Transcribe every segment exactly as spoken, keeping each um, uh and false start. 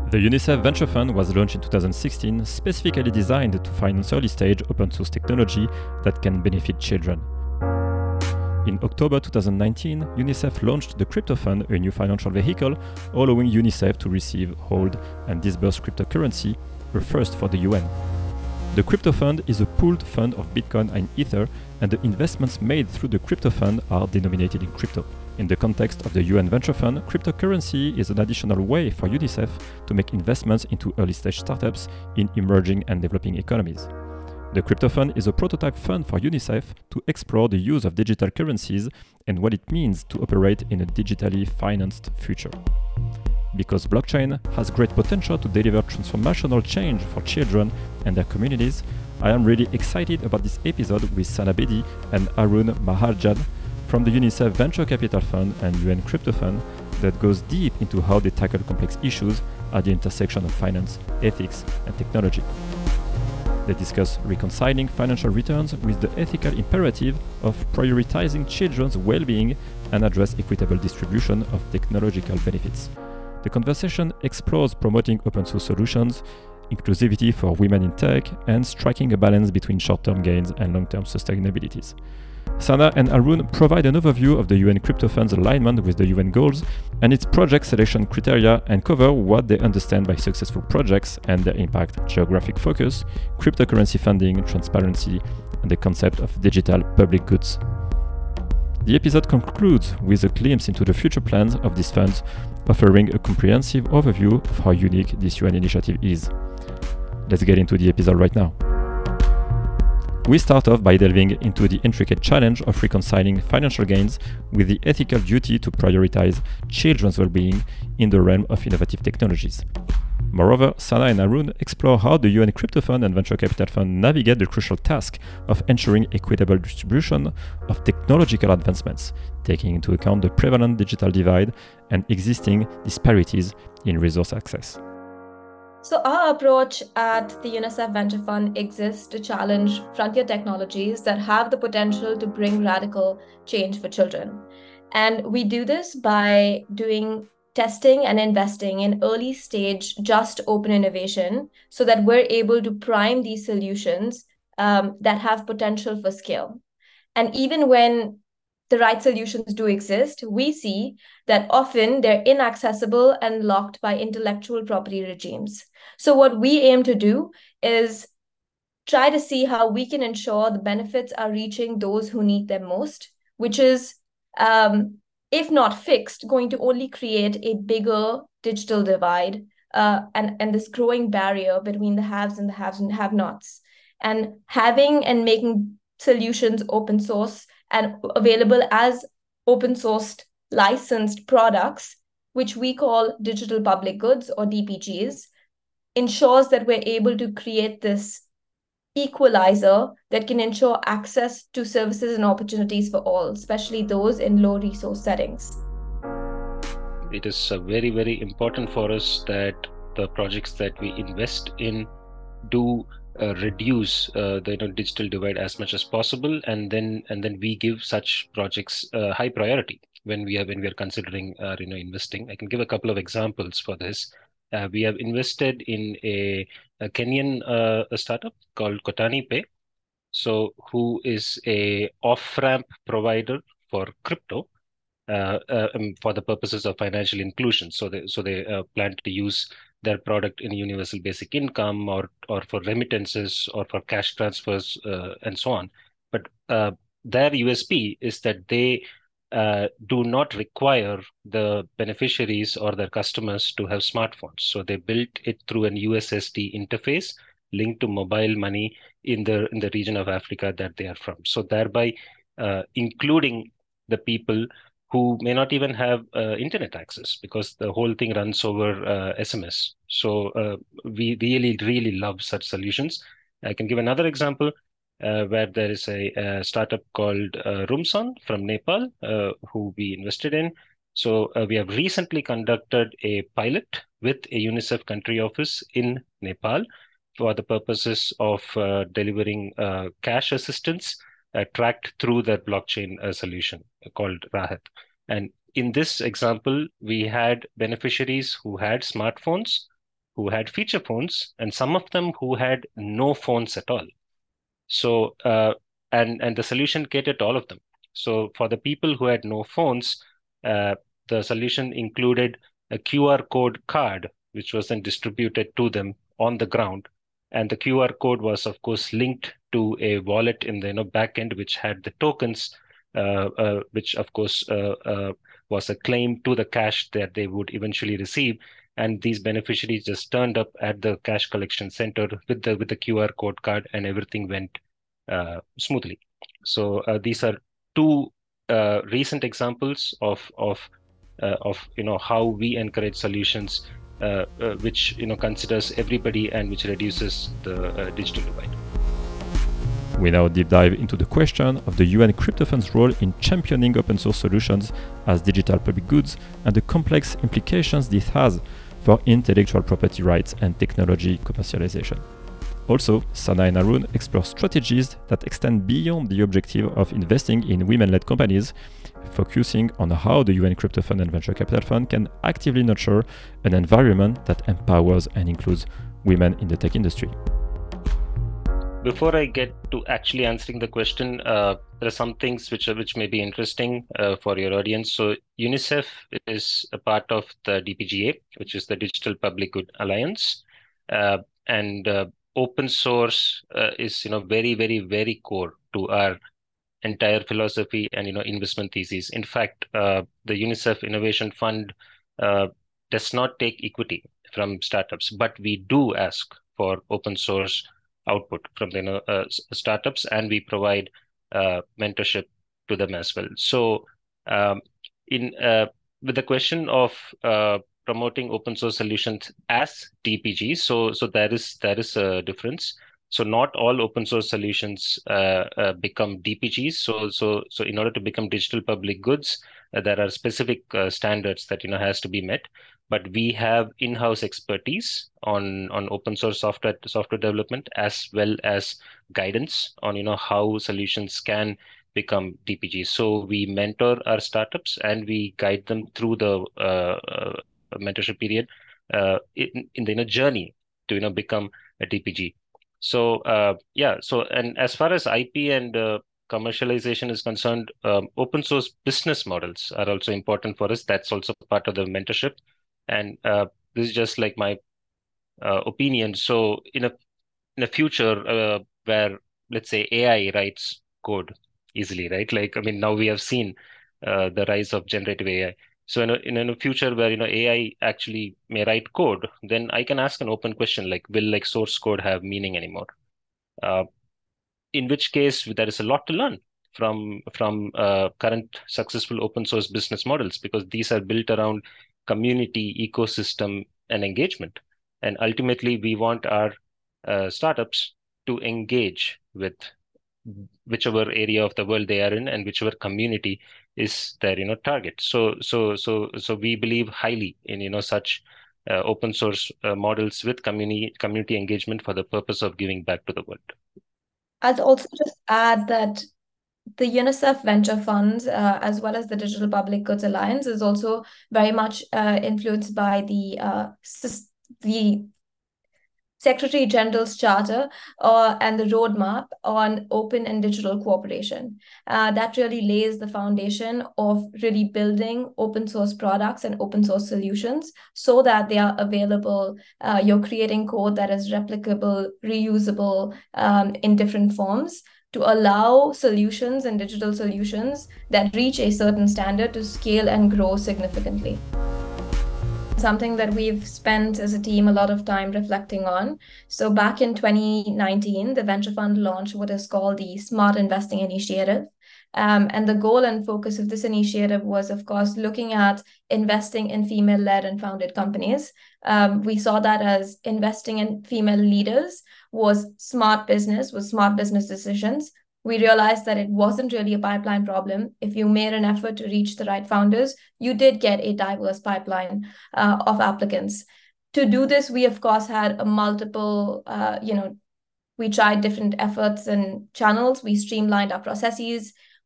The UNICEF Venture Fund was launched in two thousand sixteen, specifically designed to finance early-stage open-source technology that can benefit children. In October two thousand nineteen, UNICEF launched the Crypto Fund, a new financial vehicle allowing UNICEF to receive, hold, and disburse cryptocurrency, a first for the U N. The Crypto Fund is a pooled fund of Bitcoin and Ether, and the investments made through the Crypto Fund are denominated in crypto. In the context of the U N Venture Fund, cryptocurrency is an additional way for UNICEF to make investments into early-stage startups in emerging and developing economies. The Crypto Fund is a prototype fund for UNICEF to explore the use of digital currencies and what it means to operate in a digitally financed future. Because blockchain has great potential to deliver transformational change for children and their communities, I am really excited about this episode with Sana Bedi and Arun Mahajan from the UNICEF Venture Capital Fund and U N Crypto Fund that goes deep into how they tackle complex issues at the intersection of finance, ethics, and technology. They discuss reconciling financial returns with the ethical imperative of prioritizing children's well-being and address equitable distribution of technological benefits. The conversation explores promoting open-source solutions, inclusivity for women in tech, and striking a balance between short-term gains and long-term sustainabilities. Sana and Arun provide an overview of the U N Crypto Fund's alignment with the U N goals and its project selection criteria, and cover what they understand by successful projects and their impact, geographic focus, cryptocurrency funding, transparency, and the concept of digital public goods. The episode concludes with a glimpse into the future plans of these funds, offering a comprehensive overview of how unique this U N initiative is. Let's get into the episode right now. We start off by delving into the intricate challenge of reconciling financial gains with the ethical duty to prioritize children's well-being in the realm of innovative technologies. Moreover, Sana and Arun explore how the U N Crypto Fund and Venture Capital Fund navigate the crucial task of ensuring equitable distribution of technological advancements, taking into account the prevalent digital divide and existing disparities in resource access. So our approach at the UNICEF Venture Fund exists to challenge frontier technologies that have the potential to bring radical change for children. And we do this by doing testing and investing in early stage, just open innovation so that we're able to prime these solutions um, that have potential for scale. And even when the right solutions do exist, we see that often they're inaccessible and locked by intellectual property regimes. So what we aim to do is try to see how we can ensure the benefits are reaching those who need them most, which is, um, if not fixed, going to only create a bigger digital divide uh, and, and this growing barrier between the haves and the haves and have-nots. And having and making solutions open source and available as open sourced licensed products, which we call digital public goods or D P Gs, ensures that we're able to create this equalizer that can ensure access to services and opportunities for all, especially those in low resource settings. It is uh, very, very important for us that the projects that we invest in do Uh, reduce uh, the you know, digital divide as much as possible, and then and then we give such projects uh, high priority when we are when we are considering uh, you know investing. I can give a couple of examples for this. Uh, we have invested in a, a Kenyan uh, a startup called Kotani Pay, so who is a off-ramp provider for crypto uh, uh, um, for the purposes of financial inclusion. So they so they uh, plan to use their product in universal basic income or or for remittances or for cash transfers uh, and so on. But uh, their U S P is that they uh, do not require the beneficiaries or their customers to have smartphones. So they built it through an U S S D interface linked to mobile money in the in the region of Africa that they are from. So thereby uh, including the people who may not even have uh, internet access, because the whole thing runs over uh, S M S. So uh, we really, really love such solutions. I can give another example uh, where there is a, a startup called uh, Rumsan from Nepal, uh, who we invested in. So uh, we have recently conducted a pilot with a UNICEF country office in Nepal for the purposes of uh, delivering uh, cash assistance uh, tracked through their blockchain uh, solution called Rahat. And in this example, we had beneficiaries who had smartphones who had feature phones and some of them who had no phones at all. So, uh, and, and the solution catered to all of them. So for the people who had no phones, uh, the solution included a Q R code card, which was then distributed to them on the ground. And the Q R code was, of course, linked to a wallet in the you know, backend, which had the tokens, uh, uh, which, of course, uh, uh, was a claim to the cash that they would eventually receive. And these beneficiaries just turned up at the cash collection center with the with the Q R code card, and everything went uh, smoothly. So uh, these are two uh, recent examples of of uh, of you know how we encourage solutions uh, uh, which you know considers everybody and which reduces the uh, digital divide. We now deep dive into the question of the U N Crypto Fund's role in championing open source solutions as digital public goods and the complex implications this has for intellectual property rights and technology commercialization. Also, Sana and Arun explore strategies that extend beyond the objective of investing in women-led companies, focusing on how the U N Crypto Fund and Venture Capital Fund can actively nurture an environment that empowers and includes women in the tech industry. Before I get to actually answering the question, uh, there are some things which are, which may be interesting uh, for your audience. So UNICEF is a part of the D P G A, which is the Digital Public Good Alliance, uh, and uh, open source uh, is you know very very very core to our entire philosophy and you know investment thesis. In fact, uh, the UNICEF Innovation Fund uh, does not take equity from startups, but we do ask for open source output from the you know, uh, startups, and we provide uh, mentorship to them as well. So um, in uh, with the question of uh, promoting open source solutions as D P G, so so there is there is a difference. So not all open source solutions uh, uh, become D P Gs. So so so in order to become digital public goods, uh, there are specific uh, standards that you know has to be met. But we have in-house expertise on on open source software software development, as well as guidance on you know how solutions can become D P Gs. So we mentor our startups and we guide them through the uh, uh, mentorship period uh, in, in the you know, journey to you know become a D P G. So uh, yeah, so and as far as I P and uh, commercialization is concerned, um, open source business models are also important for us. That's also part of the mentorship. And uh, this is just like my uh, opinion. So in a in a future uh, where, let's say, A I writes code easily, right? Like, I mean, now we have seen uh, the rise of generative A I. So in a, in a future where, you know, A I actually may write code, then I can ask an open question like, will like source code have meaning anymore? Uh, in which case there is a lot to learn from from uh, current successful open source business models, because these are built around community, ecosystem, and engagement. And ultimately, we want our uh, startups to engage with whichever area of the world they are in and whichever community is their you know target. So so so so we believe highly in you know such uh, open source uh, models with community community engagement for the purpose of giving back to the world. I'd also just add that the UNICEF Venture Funds, uh, as well as the Digital Public Goods Alliance, is also very much uh, influenced by the uh, the Secretary General's Charter uh, and the roadmap on open and digital cooperation. Uh, that really lays the foundation of really building open source products and open source solutions so that they are available. Uh, you're creating code that is replicable, reusable um, in different forms, to allow solutions and digital solutions that reach a certain standard to scale and grow significantly. Something that we've spent as a team a lot of time reflecting on. So back in twenty nineteen, the Venture Fund launched what is called the Smart Investing Initiative. Um, and the goal and focus of this initiative was, of course, looking at investing in female-led and founded companies. Um, we saw that as investing in female leaders was smart business, was smart business decisions. We realized that it wasn't really a pipeline problem. If you made an effort to reach the right founders, you did get a diverse pipeline uh, of applicants. To do this, we, of course, had a multiple, uh, you know, we tried different efforts and channels. We streamlined our processes.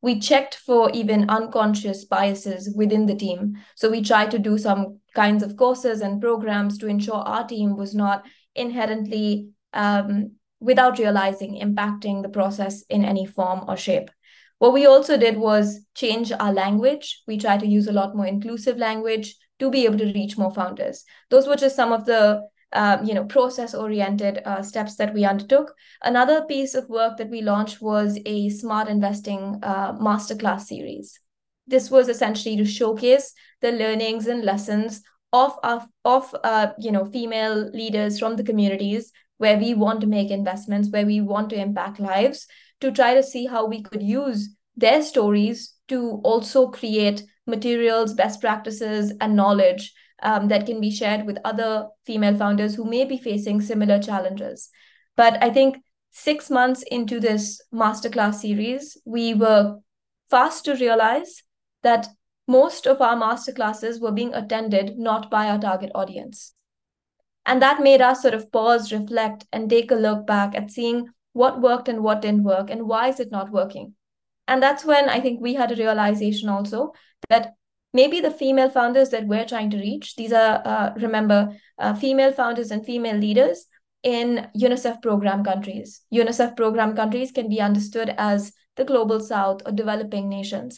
we checked for even unconscious biases within the team. So we tried to do some kinds of courses and programs to ensure our team was not inherently, um, without realizing, impacting the process in any form or shape. What we also did was change our language. We try to use a lot more inclusive language to be able to reach more founders. Those were just some of the um, you know, process-oriented uh, steps that we undertook. Another piece of work that we launched was a smart investing uh, masterclass series. This was essentially to showcase the learnings and lessons of, of, of uh, you know, female leaders from the communities where we want to make investments, where we want to impact lives, to try to see how we could use their stories to also create materials, best practices, and knowledge um, that can be shared with other female founders who may be facing similar challenges. But I think six months into this masterclass series, we were fast to realize that most of our masterclasses were being attended not by our target audience. And that made us sort of pause, reflect, and take a look back at seeing what worked and what didn't work, and why is it not working. And that's when I think we had a realization also that maybe the female founders that we're trying to reach, these are, uh, remember, uh, female founders and female leaders in UNICEF program countries. UNICEF program countries can be understood as the global south or developing nations.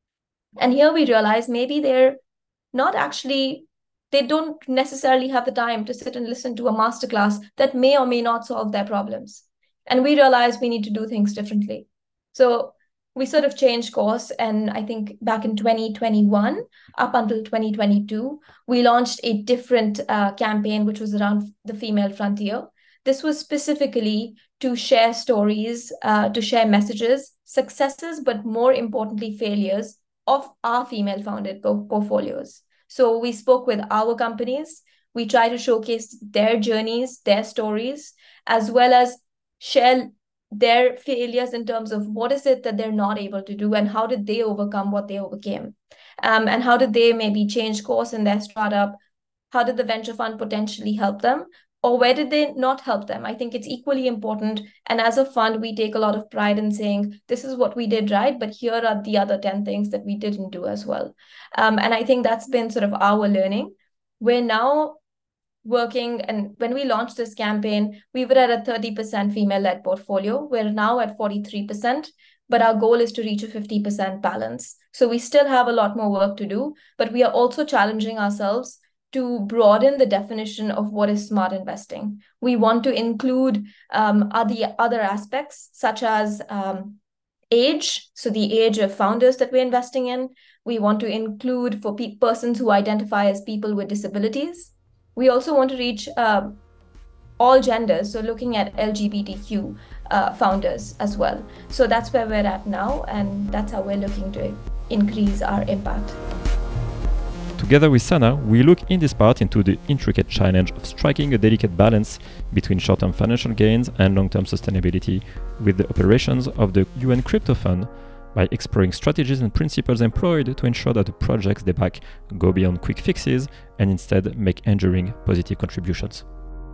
And here we realize maybe they're not actually, they don't necessarily have the time to sit and listen to a masterclass that may or may not solve their problems. And we realized we need to do things differently. So we sort of changed course. And I think back in twenty twenty-one, up until twenty twenty-two, we launched a different uh, campaign, which was around the female frontier. This was specifically to share stories, uh, to share messages, successes, but more importantly, failures of our female founded portfolios. So we spoke with our companies. We try to showcase their journeys, their stories, as well as share their failures in terms of what is it that they're not able to do and how did they overcome what they overcame. Um, and how did they maybe change course in their startup? How did the venture fund potentially help them? Or where did they not help them? I think it's equally important. And as a fund, we take a lot of pride in saying, this is what we did right, but here are the other ten things that we didn't do as well. Um, and I think that's been sort of our learning. We're now working, and when we launched this campaign, we were at a thirty percent female-led portfolio. We're now at forty-three percent, but our goal is to reach a fifty percent balance. So we still have a lot more work to do, but we are also challenging ourselves to broaden the definition of what is smart investing. We want to include um, other, other aspects, such as um, age, so the age of founders that we're investing in. We want to include for pe- persons who identify as people with disabilities. We also want to reach uh, all genders, so looking at L G B T Q uh, founders as well. So that's where we're at now, and that's how we're looking to increase our impact. Together with Sana, we look in this part into the intricate challenge of striking a delicate balance between short-term financial gains and long-term sustainability with the operations of the U N Crypto Fund, by exploring strategies and principles employed to ensure that the projects they back go beyond quick fixes and instead make enduring positive contributions.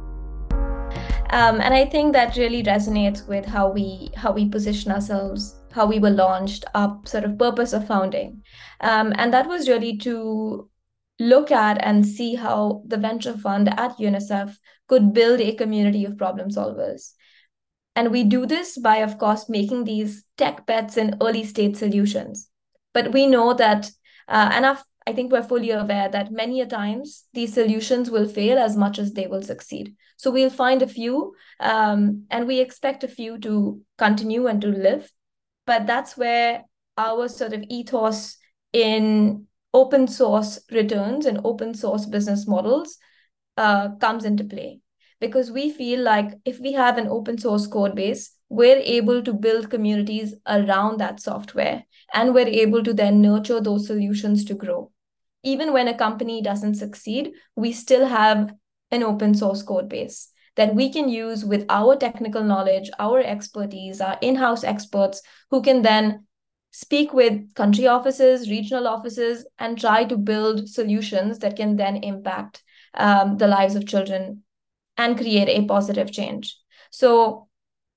Um, and I think that really resonates with how we how we position ourselves, how we were launched, our sort of purpose of founding. Um, and that was really to look at and see how the venture fund at UNICEF could build a community of problem solvers. And we do this by, of course, making these tech bets in early stage solutions. But we know that, uh, and I've, I think we're fully aware that many a times these solutions will fail as much as they will succeed. So we'll find a few, um, and we expect a few to continue and to live. But that's where our sort of ethos in open source returns and open source business models uh, comes into play. Because we feel like if we have an open source code base, we're able to build communities around that software, and we're able to then nurture those solutions to grow. Even when a company doesn't succeed, we still have an open source code base that we can use with our technical knowledge, our expertise, our in-house experts who can then speak with country offices, regional offices, and try to build solutions that can then impact um, the lives of children and create a positive change. So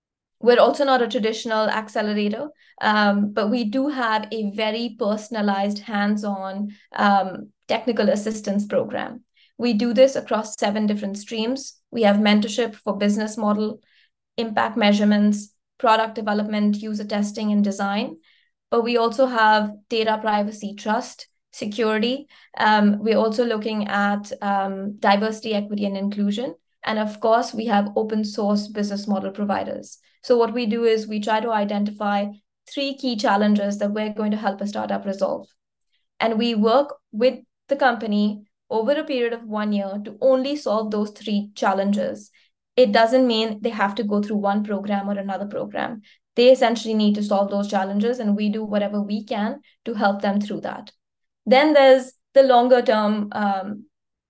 We're also not a traditional accelerator, um, but we do have a very personalized, hands-on um, technical assistance program. We do this across seven different streams. We have mentorship for business model, impact measurements, product development, user testing, and design. But we also have data privacy, trust, security. Um, we're also looking at um, diversity, equity, and inclusion. And of course, we have open source business model providers. So what we do is we try to identify three key challenges that we're going to help a startup resolve. And we work with the company over a period of one year to only solve those three challenges. It doesn't mean they have to go through one program or another program. They essentially need to solve those challenges, and we do whatever we can to help them through that. Then there's the longer term um,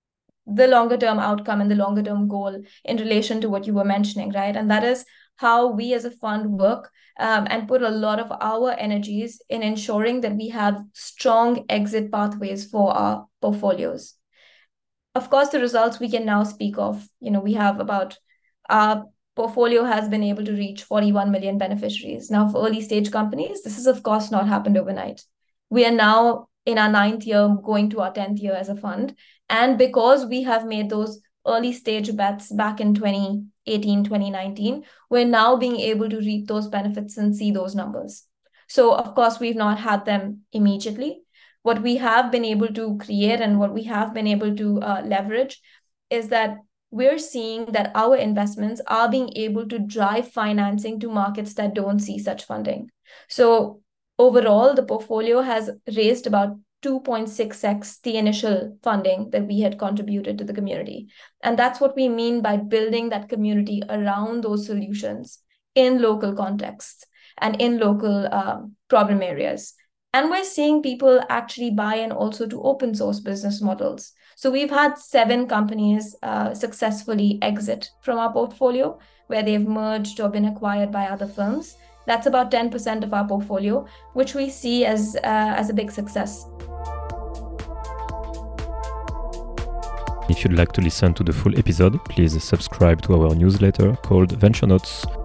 the longer term outcome and the longer term goal in relation to what you were mentioning, right? And that is how we as a fund work um, and put a lot of our energies in ensuring that we have strong exit pathways for our portfolios. Of course, the results we can now speak of, you know, we have about, our portfolio has been able to reach forty-one million beneficiaries. Now, for early stage companies, this has, of course, not happened overnight. We are now in our ninth year, going to our tenth year as a fund. And because we have made those early stage bets back in twenty eighteen, twenty nineteen, we're now being able to reap those benefits and see those numbers. So, of course, we've not had them immediately. What we have been able to create and what we have been able to uh, leverage is that we're seeing that our investments are being able to drive financing to markets that don't see such funding. So overall, the portfolio has raised about two point six x the initial funding that we had contributed to the community. And that's what we mean by building that community around those solutions in local contexts and in local uh, problem areas. And we're seeing people actually buy in also to open source business models. So we've had seven companies uh, successfully exit from our portfolio where they've merged or been acquired by other firms. That's about ten percent of our portfolio, which we see as, uh, as a big success. If you'd like to listen to the full episode, please subscribe to our newsletter called Venture Notes.